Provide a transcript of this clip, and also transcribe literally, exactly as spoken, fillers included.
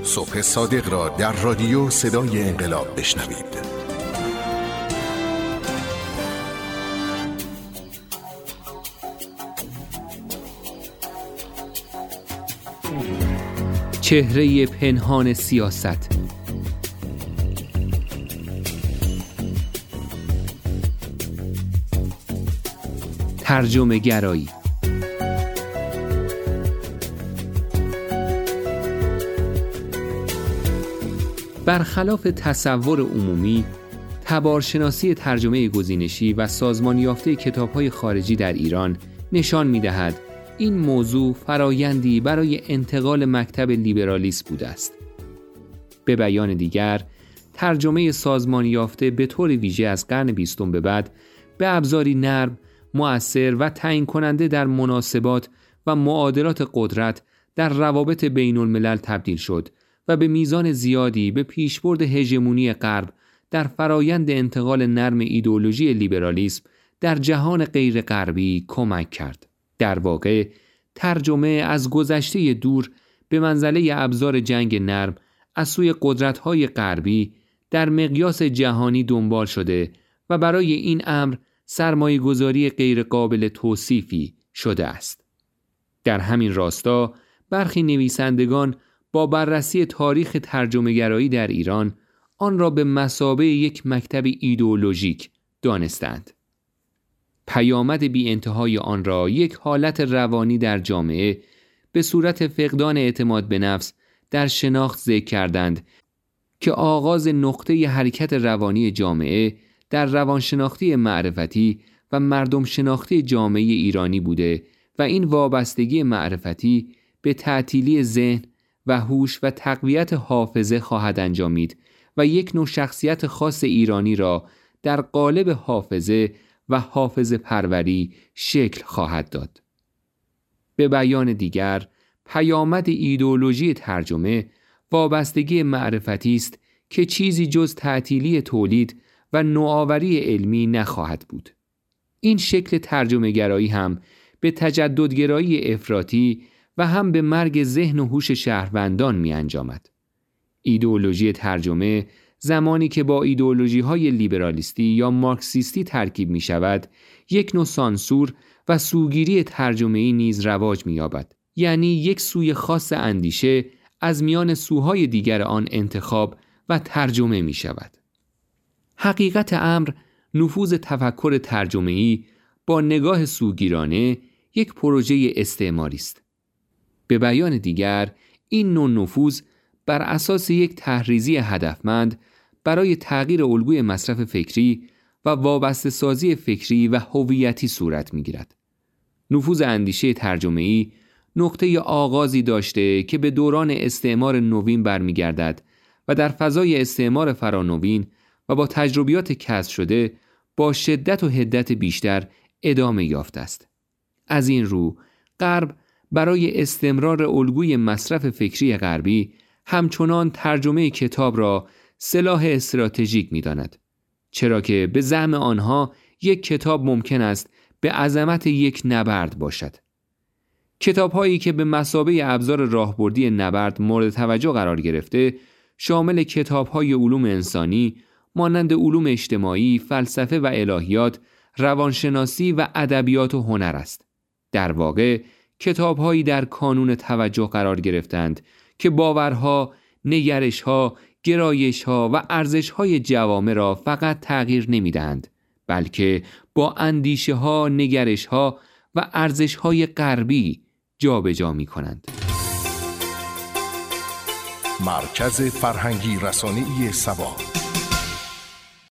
صبح صادق را در رادیو صدای انقلاب بشنوید. چهره پنهان سیاست. ترجمه گرایی. برخلاف تصور عمومی، تبارشناسی ترجمه گزینشی و سازمان یافته کتاب‌های خارجی در ایران نشان می‌دهد این موضوع فرایندی برای انتقال مکتب لیبرالیسم بوده است. به بیان دیگر، ترجمه سازمان یافته به طور ویژه از قرن بیستم به بعد به ابزاری نرم، مؤثر و تعیین کننده در مناسبات و معادلات قدرت در روابط بین الملل تبدیل شد و به میزان زیادی به پیشبرد هژمونی غرب در فرایند انتقال نرم ایدئولوژی لیبرالیسم در جهان غیر غربی کمک کرد. در واقع ترجمه از گذشته دور به منزله ابزار جنگ نرم از سوی قدرت‌های غربی در مقیاس جهانی دنبال شده و برای این امر سرمایه‌گذاری غیر قابل توصیفی شده است. در همین راستا برخی نویسندگان با بررسی تاریخ ترجمه‌گرایی در ایران آن را به مثابه یک مکتب ایدئولوژیک دانستند. پیامد بی انتهای آن را یک حالت روانی در جامعه به صورت فقدان اعتماد به نفس در شناخت ذکر کردند که آغاز نقطه حرکت روانی جامعه در روانشناختی معرفتی و مردم شناختی جامعه ایرانی بوده و این وابستگی معرفتی به تعطیلی ذهن و هوش و تقویت حافظه خواهد انجامید و یک نوع شخصیت خاص ایرانی را در قالب حافظه و حافظه پروری شکل خواهد داد. به بیان دیگر، پیامد ایدئولوژی ترجمه وابستگی معرفتی است که چیزی جز تعطیلی تولید و نوآوری علمی نخواهد بود. این شکل ترجمه گرایی هم به تجددگرایی افراطی و هم به مرگ ذهن و هوش شهروندان می انجامد. ایدئولوژی ترجمه زمانی که با ایدئولوژی های لیبرالیستی یا مارکسیستی ترکیب می شود، یک نوع سانسور و سوگیری ترجمه‌ای نیز رواج می یابد. یعنی یک سوی خاص اندیشه از میان سوهای دیگر آن انتخاب و ترجمه می شود. حقیقت امر نفوذ تفکر ترجمه‌ای با نگاه سوگیرانه یک پروژه استعماری است. به بیان دیگر، این نوع نفوذ بر اساس یک تحریزی هدفمند برای تغییر الگوی مصرف فکری و وابسته سازی فکری و هویتی صورت می‌گیرد. نفوذ اندیشه ترجمه‌ای نقطه آغازی داشته که به دوران استعمار نوین برمیگردد و در فضای استعمار فرانوین و با تجربیات کسب شده با شدت و حدت بیشتر ادامه یافته است. از این رو غرب برای استمرار الگوی مصرف فکری غربی همچنان ترجمه کتاب را سلاح استراتژیک می‌داند، چرا که به زعم آنها یک کتاب ممکن است به عظمت یک نبرد باشد. کتاب‌هایی که به مثابه ابزار راهبردی نبرد مورد توجه قرار گرفته شامل کتاب‌های علوم انسانی مانند علوم اجتماعی، فلسفه و الهیات، روانشناسی و ادبیات و هنر است. در واقع کتاب‌هایی در کانون توجه قرار گرفتند که باورها، نگرش‌ها، گرایش‌ها و ارزش‌های جوامع را فقط تغییر نمی‌دهند، بلکه با اندیشه‌ها، نگرش‌ها و ارزش‌های غربی جابجا می‌کنند. مرکز فرهنگی رسانه‌ای سبا.